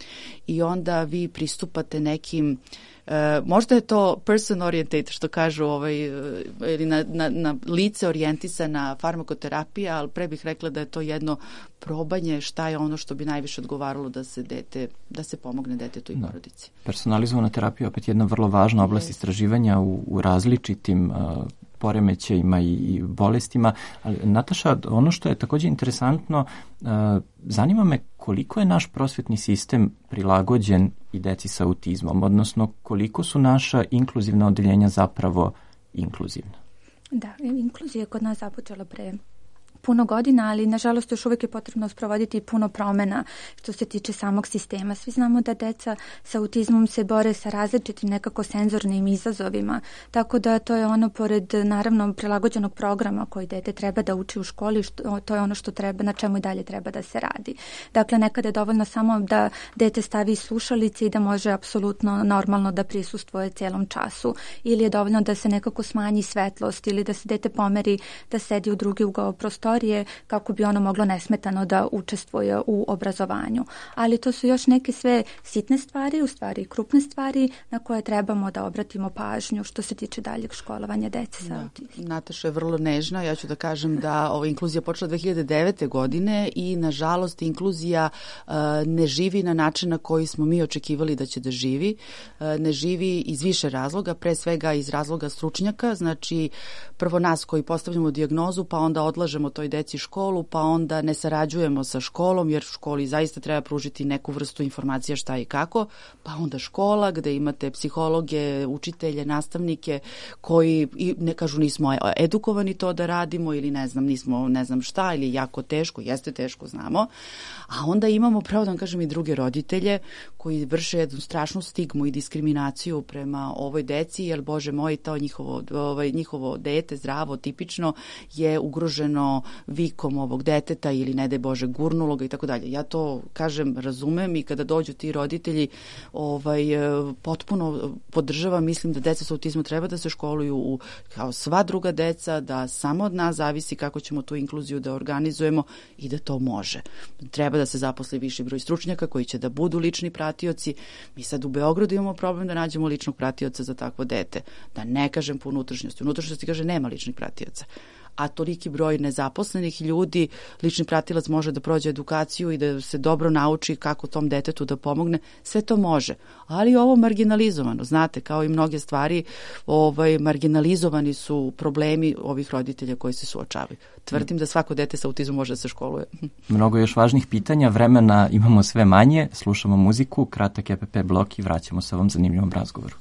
i onda vi pristupate nekim E, možda je to person oriented, što kažu, ovaj, ili na, na, na lice orijentisana farmakoterapija, ali pre bih rekla da je to jedno probanje šta je ono što bi najviše odgovaralo da se dete, da se pomogne detetu i da. porodici. Personalizovana terapija je opet jedna vrlo važna oblast istraživanja u, u različitim uh, poremećajima i, i bolestima. Ali, Nataša, ono što je takođe interesantno, uh, zanima me koliko je naš prosvetni sistem prilagođen i deci sa autizmom, odnosno koliko su naša inkluzivna odeljenja zapravo inkluzivna? Da, inkluzija je kod nas započela pre puno godina, ali nažalost još uvijek je potrebno sprovoditi puno promena što se tiče samog sistema. Svi znamo da deca sa autizmom se bore sa različitim nekako senzornim izazovima, tako da to je ono, pored naravno prilagođenog programa koji dete treba da uči u školi, što, to je ono što treba, na čemu i dalje treba da se radi. Dakle, nekada je dovoljno samo da dete stavi slušalice i da može apsolutno normalno da prisustvuje celom času, ili je dovoljno da se nekako smanji svetlost ili da se dete pomeri da sedi u drugi ugao prostora kako bi ono moglo nesmetano da učestvuje u obrazovanju. Ali to su još neke sve sitne stvari, u stvari krupne stvari na koje trebamo da obratimo pažnju što se tiče daljeg školovanja dece sa autizmom. Nataša je vrlo nežna. Ja ću da kažem da ova inkluzija počela dve hiljade devete. godine i nažalost inkluzija uh, ne živi na način na koji smo mi očekivali da će da živi. Uh, ne živi iz više razloga, pre svega iz razloga stručnjaka, znači prvo nas koji postavljamo dijagnozu, pa onda odlažemo toj deci školu, pa onda ne sarađujemo sa školom, jer školi zaista treba pružiti neku vrstu informacija šta i kako, pa onda škola gde imate psihologe, učitelje, nastavnike koji i ne kažu nismo edukovani to da radimo ili ne znam, nismo ne znam šta ili jako teško, jeste teško, znamo, a onda imamo, pravo da vam kažem, i druge roditelje koji vrše jednu strašnu stigmu i diskriminaciju prema ovoj deci, jer Bože moj, to njihovo, ovaj, njihovo dete, zdravo, tipično, je ugroženo vikom ovog deteta ili ne daj Bože gurnulo ga i tako dalje. Ja to kažem, razumem i kada dođu ti roditelji ovaj, potpuno podržavam, mislim da deca sa autizmom treba da se školuju u, kao sva druga deca, da samo od nas zavisi kako ćemo tu inkluziju da organizujemo i da to može. Treba da se zaposli viši broj stručnjaka koji će da budu lični pratioci. Mi sad u Beogradu imamo problem da nađemo ličnog pratioca za takvo dete. Da ne kažem po unutrašnjosti. U unutrašnjosti kaže nema ličnih pratioca. A toliki broj nezaposlenih ljudi, lični pratilac može da prođe edukaciju i da se dobro nauči kako tom detetu da pomogne, sve to može. Ali ovo marginalizovano, znate, kao i mnoge stvari, ovaj, marginalizovani su problemi ovih roditelja koji se suočavaju. Tvrdim da svako dete sa autizmom može da se školuje. Mnogo još važnih pitanja, vremena imamo sve manje, slušamo muziku, kratak E P P blok i vraćamo se ovom zanimljivom razgovoru.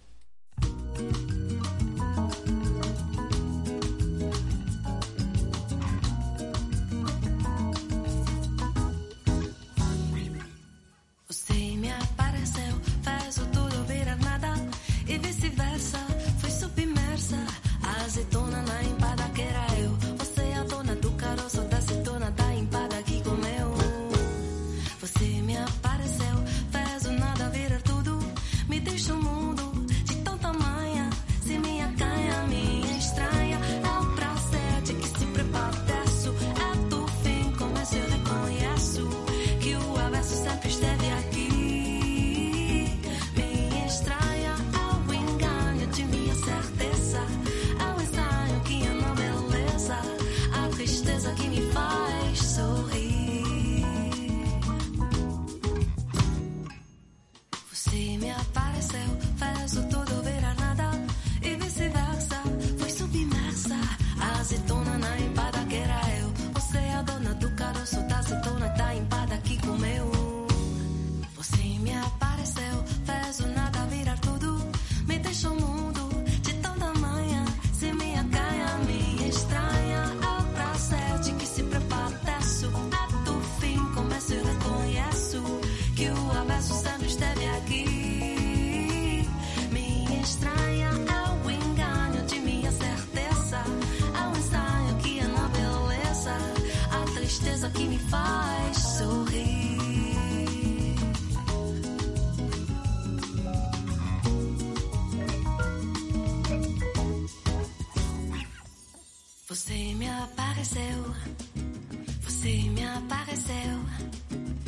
Você me apareceu, você me apareceu, você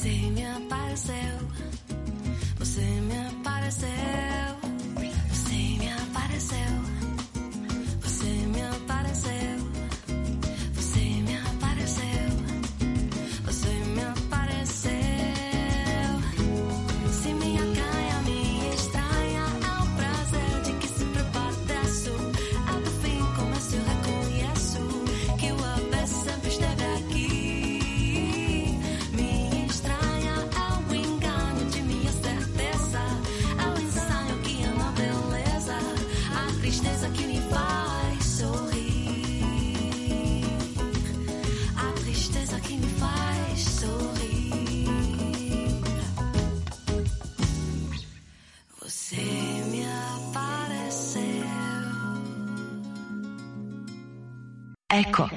Você me apareceu, você me apareceu, você me apareceu, você me apareceu, você me apareceu, você me apareceu. Se me acanha, me estranha, é o prazer de que se prepara desse. É do fim, começo, eu reconheço que o abeço sempre esteve aqui. Tristeza que me faz sorrir, a tristeza que me faz sorrir. Você me apareceu. Eko.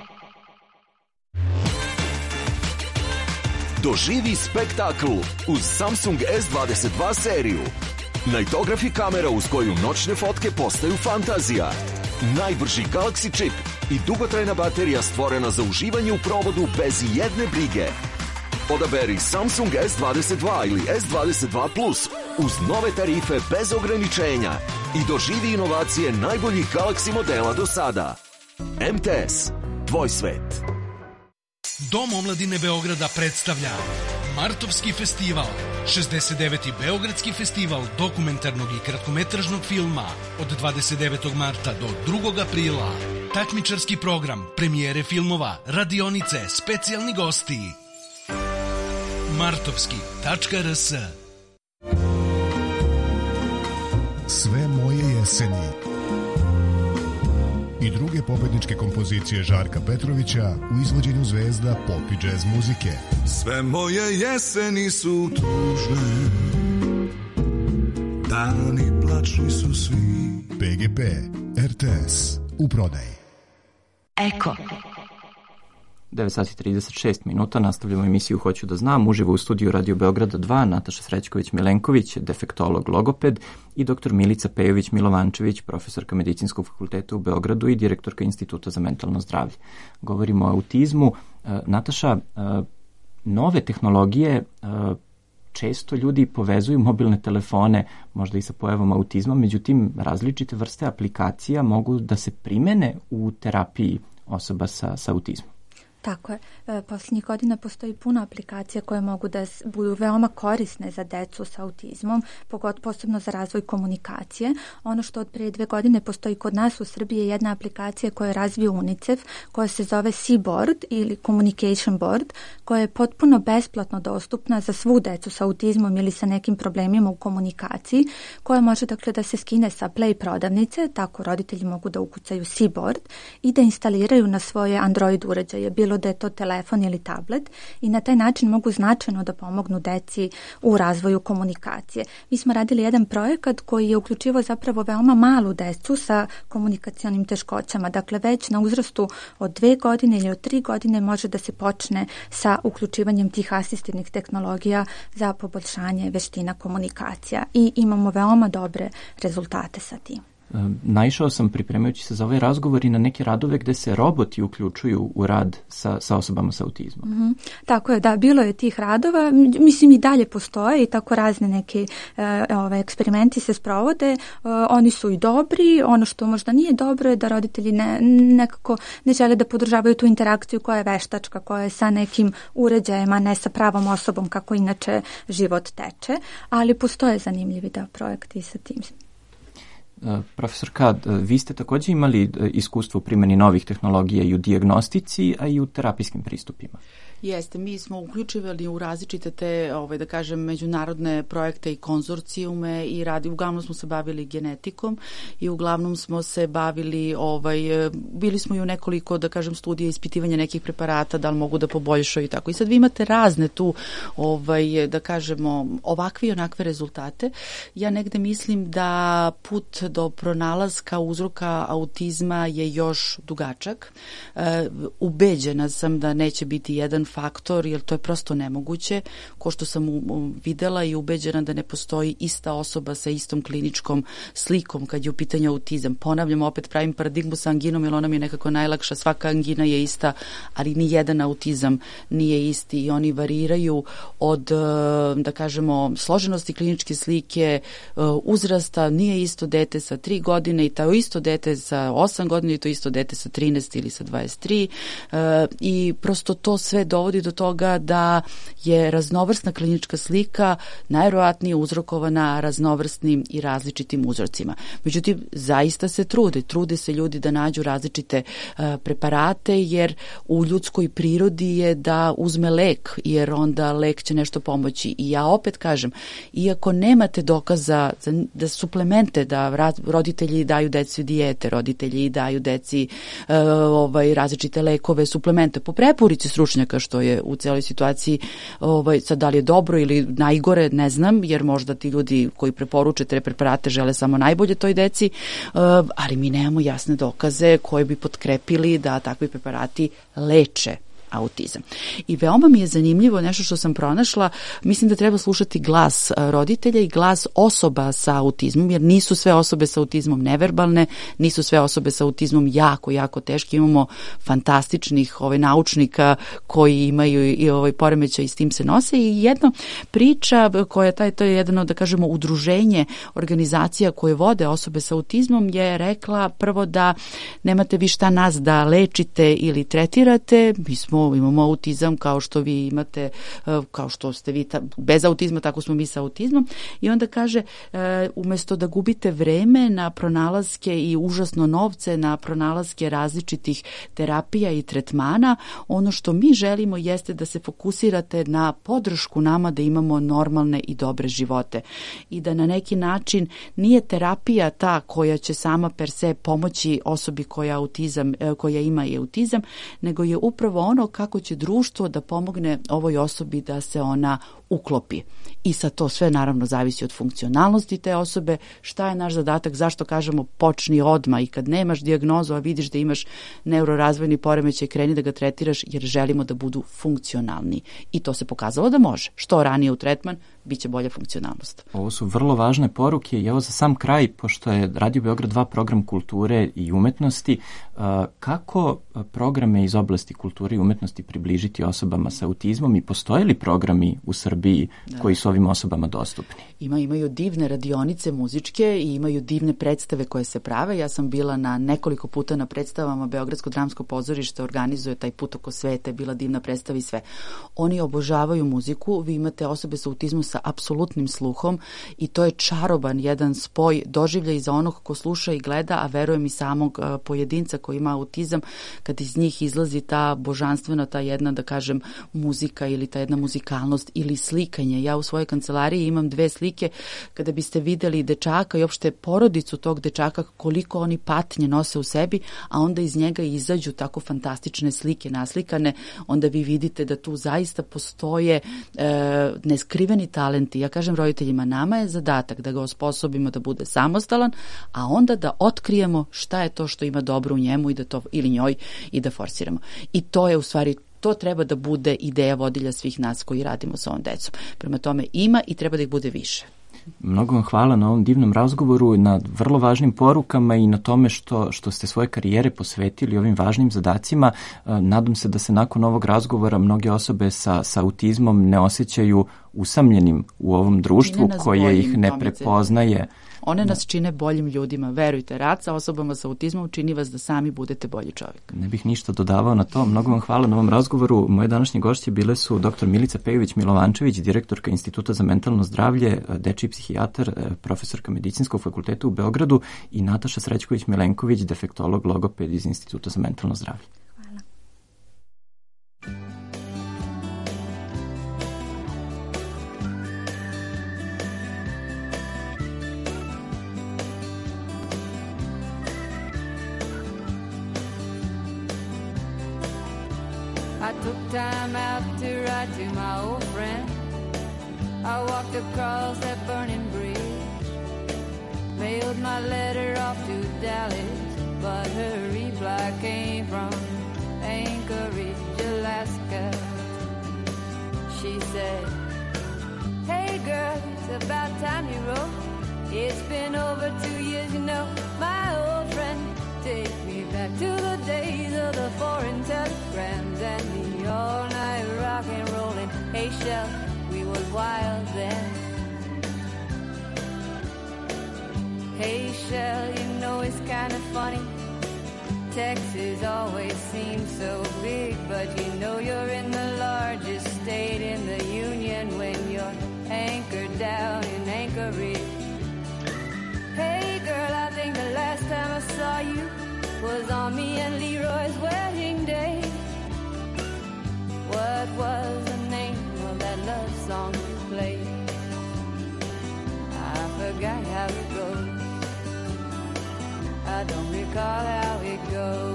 Doživi spektakl uz Samsung S dvadeset dva seriju. Nightography kamera uz koju noćne fotke postaju fantazija. Najbrži Galaxy čip i dugotrajna baterija stvorena za uživanje u provodu bez jedne brige. Odaberi Samsung S dvadeset dva ili S dvadeset dva plus uz nove tarife bez ograničenja i doživi inovacije najboljih Galaxy modela do sada. M T S, tvoj svet. Dom omladine Beograda predstavlja Martovski festival, šezdeset deveti Beogradski festival dokumentarnog i kratkometražnog filma od dvadeset devetog marta do drugog aprila. Takmičarski program, premijere filmova, radionice, specijalni gosti. martovski tačka r s. Sve moje jeseni i druge pobedničke kompozicije Žarka Petrovića u izvođenju zvezda pop i džez muzike. Sve moje jeseni su tužne, dani plačni su svi. P G P, R T S, u prodaji. Eko. devet sati i trideset šest minuta, nastavljamo emisiju Hoću da znam, uživo u studiju Radio Beograda dva, Nataša Srećković-Milenković, defektolog, logoped, i doktor Milica Pejović-Milovančević, profesorka Medicinskog fakulteta u Beogradu i direktorka Instituta za mentalno zdravlje. Govorimo o autizmu. Nataša, nove tehnologije, često ljudi povezuju mobilne telefone možda i sa pojavom autizma, međutim različite vrste aplikacija mogu da se primene u terapiji osoba sa, sa autizmom. Tako je. E, posljednjih godina postoji puno aplikacija koje mogu da budu veoma korisne za decu sa autizmom, pogod, posebno za razvoj komunikacije. Ono što od prije dve godine postoji kod nas u Srbiji je jedna aplikacija koju je razvio UNICEF, koja se zove C-Board ili Communication Board, koja je potpuno besplatno dostupna za svu decu sa autizmom ili sa nekim problemima u komunikaciji, koja može dakle da se skine sa Play prodavnice, tako roditelji mogu da ukucaju C-Board i da instaliraju na svoje Android uređaje, bilo da je to telefon ili tablet, i na taj način mogu značajno da pomognu deci u razvoju komunikacije. Mi smo radili jedan projekat koji je uključivao zapravo veoma malu decu sa komunikacionim teškoćama. Dakle, već na uzrastu od dve godine ili od tri godine može da se počne sa uključivanjem tih asistivnih tehnologija za poboljšanje veština komunikacija i imamo veoma dobre rezultate sa tim. Naišao sam pripremajući se za ovaj razgovor i na neke radove gde se roboti uključuju u rad sa, sa osobama sa autizmom. Mm-hmm. Tako je, da, bilo je tih radova, mislim i dalje postoje i tako razne neke e, ove, eksperimenti se sprovode, e, oni su i dobri, ono što možda nije dobro je da roditelji ne, nekako ne žele da podržavaju tu interakciju koja je veštačka, koja je sa nekim uređajima, ne sa pravom osobom kako inače život teče, ali postoje zanimljivi da projekti sa tim. Profesorka, vi ste takođe imali iskustvo u primjeni novih tehnologija i u dijagnostici, a i u terapijskim pristupima. Jeste, mi smo uključivali u različite te, ovaj, da kažem, međunarodne projekte i konzorcijume i radi, uglavnom smo se bavili genetikom i uglavnom smo se bavili, ovaj, bili smo i u nekoliko, da kažem, studija ispitivanja nekih preparata, da li mogu da poboljšaju i tako. I sad vi imate razne tu, ovaj, da kažemo, ovakve i onakve rezultate. Ja negde mislim da put do pronalaska uzroka autizma je još dugačak. E, ubeđena sam da neće biti jedan faktor, jer to je prosto nemoguće, ko što sam u, u, videla i ubeđena da ne postoji ista osoba sa istom kliničkom slikom kad je u pitanju autizam. Ponavljam, opet pravim paradigmu sa anginom, jer ona mi je nekako najlakša, svaka angina je ista, ali ni jedan autizam nije isti i oni variraju od, da kažemo, složenosti kliničke slike, uzrasta, nije isto dete sa tri godine i to isto dete sa osam godina i to isto dete sa trinaest ili sa dvadeset tri i prosto to sve dovodi do toga da je raznovrsna klinička slika najverovatnije uzrokovana raznovrsnim i različitim uzrocima. Međutim, zaista se trude, trude se ljudi da nađu različite uh, preparate, jer u ljudskoj prirodi je da uzme lek, jer onda lek će nešto pomoći. I ja opet kažem, iako nemate dokaza za, da suplemente, da roditelji daju deci dijete, roditelji daju deci uh, ovaj, različite lekove, suplemente, po preporuci stručnjaka, što je u celoj situaciji, ovaj, sad da li je dobro ili najgore, ne znam, jer možda ti ljudi koji preporuče te preparate žele samo najbolje toj deci, uh, ali mi nemamo jasne dokaze koje bi potkrepili da takvi preparati leče autizam. I veoma mi je zanimljivo nešto što sam pronašla, mislim da treba slušati glas roditelja i glas osoba sa autizmom, jer nisu sve osobe sa autizmom neverbalne, nisu sve osobe sa autizmom jako, jako teške. Imamo fantastičnih ovaj, naučnika koji imaju i ovaj poremećaj i s tim se nose. I jedna priča koja taj, to je jedno, da kažemo, udruženje organizacija koje vode osobe sa autizmom je rekla prvo da nemate vi šta nas da lečite ili tretirate, mi smo imamo autizam kao što vi imate, kao što ste vi ta, bez autizma, tako smo mi sa autizmom. I onda kaže, umesto da gubite vreme na pronalaske i užasno novce na pronalaske različitih terapija i tretmana, ono što mi želimo jeste da se fokusirate na podršku nama da imamo normalne i dobre živote. I da na neki način nije terapija ta koja će sama per se pomoći osobi koja, autizam, koja ima i autizam, nego je upravo ono kako će društvo da pomogne ovoj osobi da se ona uklopi. I sa to sve naravno zavisi od funkcionalnosti te osobe, šta je naš zadatak, zašto kažemo počni odmah i kad nemaš dijagnozu, a vidiš da imaš neurorazvojni poremećaj, kreni da ga tretiraš jer želimo da budu funkcionalni. I to se pokazalo da može. Što ranije u tretman, bit će bolja funkcionalnost. Ovo su vrlo važne poruke i evo za sam kraj, pošto je Radio Beograd dva program kulture i umetnosti, kako programe iz oblasti kulture i umetnosti približiti osobama sa autizmom i postoje li programi u Srbiji da. koji su ovim osobama dostupni? Ima, imaju divne radionice muzičke i imaju divne predstave koje se prave. Ja sam bila na nekoliko puta na predstavama, Beogradsko dramsko pozorište organizuje taj put oko sveta, je bila divna predstava i sve. Oni obožavaju muziku, vi imate osobe sa autizmom sa apsolutnim sluhom i to je čaroban jedan spoj doživlja i za onog ko sluša i gleda, a verujem i samog uh, pojedinca koji ima autizam, kad iz njih izlazi ta božanstvena, ta jedna, da kažem, muzika ili ta jedna muzikalnost ili slikanje. Ja u svojoj kancelariji imam dve slike, kada biste videli dečaka i opšte porodicu tog dečaka, koliko oni patnje nose u sebi, a onda iz njega izađu tako fantastične slike naslikane, onda vi vidite da tu zaista postoje e, neskriveni talenti. Ja kažem roditeljima, nama je zadatak da ga osposobimo da bude samostalan, a onda da otkrijemo šta je to što ima dobro u njemu i da to, ili njoj, i da forsiramo. I to je u stvari, to treba da bude ideja vodilja svih nas koji radimo sa ovom decom. Prema tome ima i treba da ih bude više. Mnogo vam hvala na ovom divnom razgovoru, na vrlo važnim porukama i na tome što, što ste svoje karijere posvetili ovim važnim zadacima. Nadam se da se nakon ovog razgovora mnoge osobe sa, sa autizmom ne osjećaju usamljenim u ovom društvu koje ih ne prepoznaje. One nas čine boljim ljudima. Verujte, rad sa osobama sa autizmom čini vas da sami budete bolji čovjek. Ne bih ništa dodavao na to. Mnogo vam hvala na ovom razgovoru. Moje današnje gošće bile su dr Milica Pejović-Milovančević, direktorka Instituta za mentalno zdravlje, dečiji psihijatar, profesorka Medicinskog fakulteta u Beogradu i Nataša Srećković-Milenković, defektolog, logoped iz Instituta za mentalno zdravlje. I took time out to write to my old friend. I walked across that burning bridge, mailed my letter off to Dallas, but her reply came from Anchorage, Alaska. about time you wrote. It's been over two years, you know, my old friend. Take me back to the days of the foreign telegrams and the all-night rock and rollin'. Hey, Shell, we was wild then. Hey, Shell, you know it's kind of funny. Texas always seems so big, but you know you're in the largest state in the union when you're anchored down in Anchorage. Hey girl, I think the last time I saw you was on me and Leroy's wedding day. What was the name of that love song you played? I forgot how it goes. I don't recall how it goes.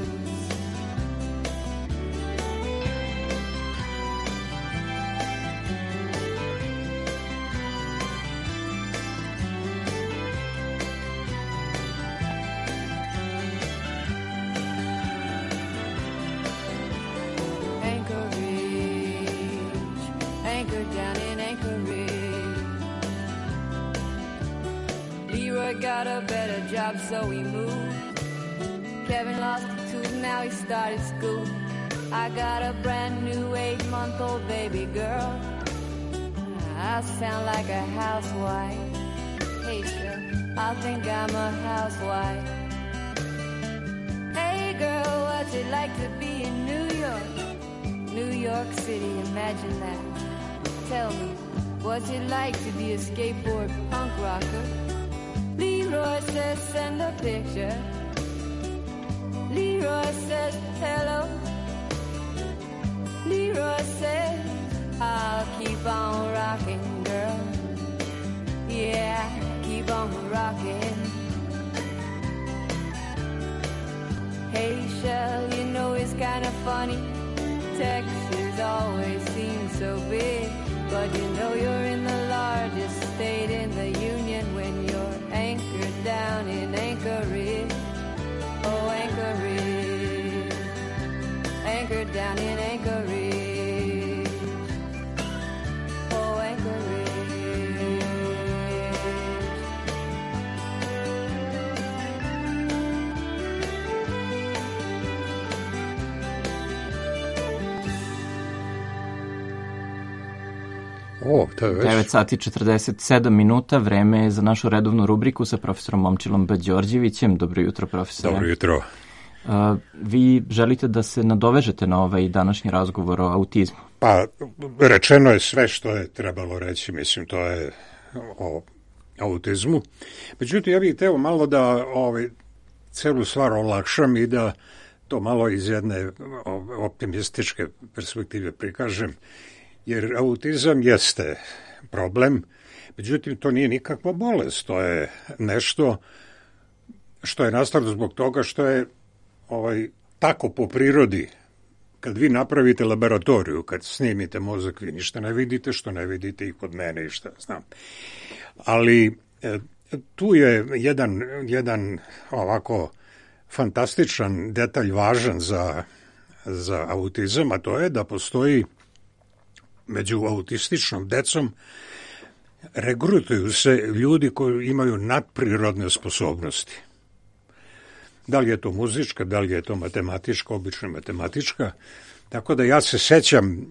Anchorage, anchored down in Anchorage. Leroy got a better job, so he moved. Kevin lost a tooth, now he started school. I got a brand new eight-month-old baby girl. I sound like a housewife. Hey, sir, I think I'm a housewife. Hey, girl, what's it like to be in New York? New York City, imagine that. Tell me, what's it like to be a skateboard punk rocker? Leroy says send a picture. Leroy says hello. Leroy says I'll keep on rocking, girl. Yeah, keep on rocking. Hey, Shell, you know it's kind of funny. Texas always seems so big, but you know you're in the largest state in the union when you're anchored down in Anchorage. Oh, Anchorage, anchored down in Anchorage. Oh, Anchorage. O, to je već. devet sati četrdeset sedam minuta, vreme je za našu redovnu rubriku sa profesorom Momčilom B. Đorđevićem. Dobro jutro, profesore. Dobro jutro. Uh, vi želite da se nadovežete na ovaj današnji razgovor o autizmu? Pa, rečeno je sve što je trebalo reći, mislim, to je o autizmu. Međutim, ja bih hteo malo da ovaj, celu stvar olakšam i da to malo iz jedne optimističke perspektive prikažem. Jer autizam jeste problem, međutim to nije nikakva bolest, to je nešto što je nastalo zbog toga što je ovaj, tako po prirodi. Kad vi napravite laboratoriju, kad snimite mozak, vi ništa ne vidite, što ne vidite i kod mene i šta znam. Ali e, tu je jedan, jedan ovako fantastičan detalj važan za, za autizam, a to je da postoji među autističnom decom regrutuju se ljudi koji imaju nadprirodne sposobnosti. Da li je to muzička, da li je to matematička, obično matematička. Tako da ja se sećam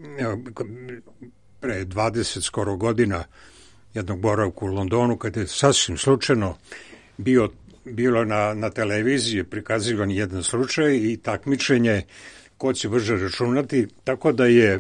pre dvadeset skoro godina jednog boravka u Londonu, kad je sasvim slučajno bio, bilo na, na televiziji prikazivan jedan slučaj i takmičenje ko će brže računati, tako da je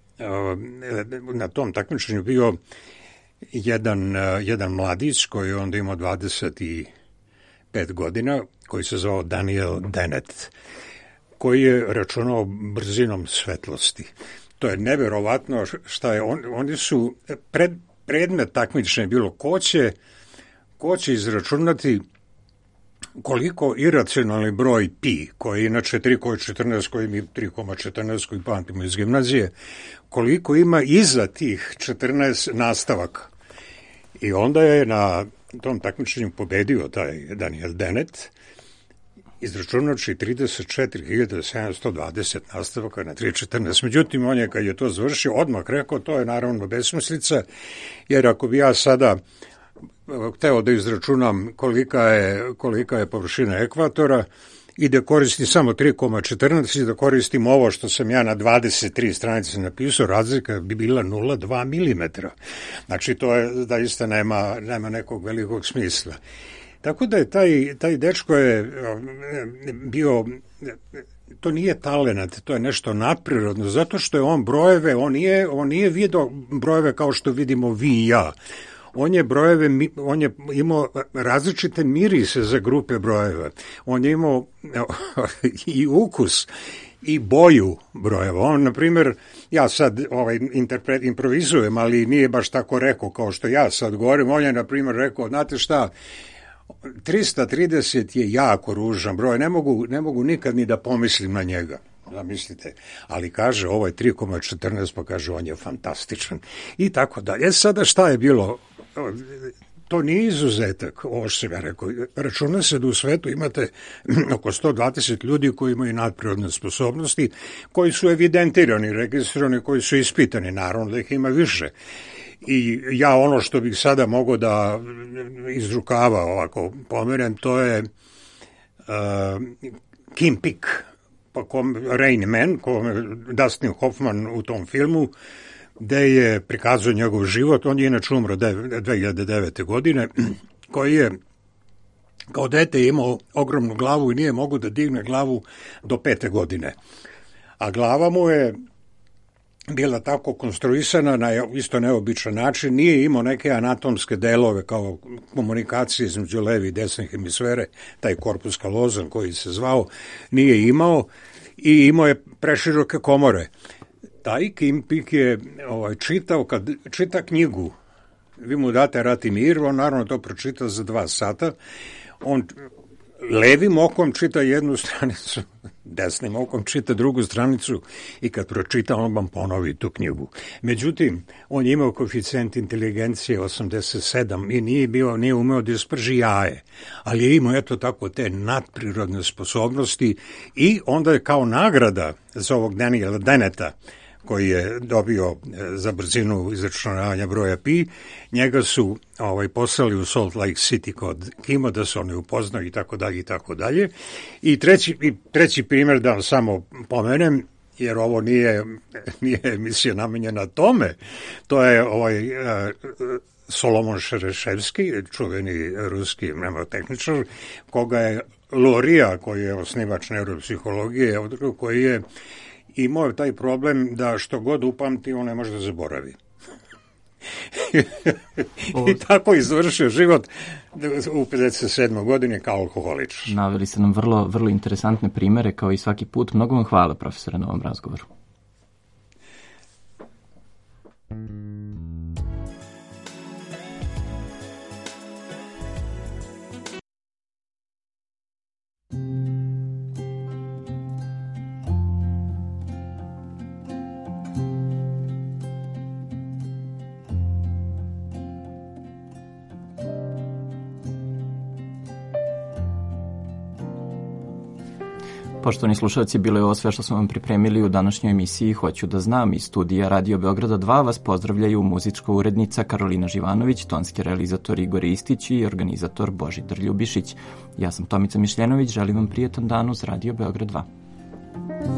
na tom takmičenju bio jedan, jedan mladić koji je onda imao dvadeset pet godina, koji se zvao Daniel Dennett, koji je računao brzinom svetlosti. To je neverovatno šta je, on, oni su, pred, predmet takmičenja je bilo ko će, ko će izračunati koliko iracionalni broj pi, koji je inače tri zarez četrnaest, koji mi tri zarez četrnaest, koji pamtimo iz gimnazije, koliko ima iza tih četrnaest nastavaka. I onda je na tom takmičenju pobedio taj Daniel Dennett, izračunači trideset četiri hiljade sedamsto dvadeset nastavaka na tri četrnaest. Međutim, on je kad je to završio odmah rekao, to je naravno besmislica, jer ako bi ja sada hteo da izračunam kolika je, kolika je površina ekvatora i da koristim samo tri zarez četrnaest i da koristim ovo što sam ja na dvadeset tri stranice napisao, razlika bi bila nula zarez dva milimetra. Znači, to je da isto nema, nema nekog velikog smisla. Tako da je taj, taj dečko je bio, to nije talenat, to je nešto nadprirodno, zato što je on brojeve, on nije, on nije vidio brojeve kao što vidimo vi i ja. On je brojeve, on je imao različite mirise za grupe brojeva. On je imao i ukus i boju brojeva. On, na primjer, ja sad ovaj, interpret, improvizujem, ali nije baš tako rekao kao što ja sad govorim. On je, na primjer, rekao, znate šta, trista trideset je jako ružan broj, ne mogu, ne mogu nikad ni da pomislim na njega. Zamislite, ali kaže ovo je tri zarez četrnaest, pa kaže on je fantastičan i tako dalje. Sada šta je bilo? To nije izuzetak, ovo što sam ja rekao. Računa se da u svetu imate oko sto dvadeset ljudi koji imaju nadprirodne sposobnosti, koji su evidentirani, registrirani, koji su ispitani, naravno da ih ima više. I ja ono što bih sada mogao da iz rukava ovako pomenem, to je uh, Kim Peek, pa kom, Rain Man, kome Dustin Hoffman u tom filmu, gde je prikazao njegov život. On je inače umro dve hiljade devete. godine, koji je kao dete imao ogromnu glavu i nije mogao da digne glavu do pete godine. A glava mu je bila tako konstruisana na isto neobičan način, nije imao neke anatomske delove kao komunikacije između leve i desne hemisfere, taj korpus kalozan koji se zvao, nije imao i imao je preširoke komore. Taj Kim Peek je ovaj, čitao, kad čita knjigu, vi mu date Rat i mir, on naravno to pročita za dva sata, on levim okom čita jednu stranicu, desnim okom čita drugu stranicu i kad pročita on vam ponovi tu knjigu. Međutim, on je imao koeficijent inteligencije osamdeset sedam i nije, bio, nije umeo da isprži jaje, ali je imao eto tako te nadprirodne sposobnosti i onda je kao nagrada za ovog Daniela Denneta, koji je dobio za brzinu izračunavanja broja pi, njega su ovaj, poslali u Salt Lake City kod Kima da se oni upoznaju i tako dalje i tako dalje. I treći, i treći primjer da vam samo pomenem, jer ovo nije, nije emisija namenjena tome, to je ovaj uh, Solomon Šereševski, čuveni ruski mnemotehničar, koga je Luria, koji je osnivač neuropsihologije, koji je imao taj problem da što god upamti, on ne može da zaboravi. I tako izvršio život u pedeset sedmoj godini kao alkoholičar. Naveli ste nam vrlo, vrlo interesantne primere, kao i svaki put. Mnogo vam hvala, profesore, na ovom razgovoru. Poštovani slušalci, bilo je ovo sve što smo vam pripremili u današnjoj emisiji Hoću da znam. Iz studija Radio Beograda dva vas pozdravljaju muzička urednica Karolina Živanović, tonski realizator Igor Istić i organizator Božidar Ljubišić. Ja sam Tomica Mišljenović, želim vam prijetan dan uz Radio Beograd dva.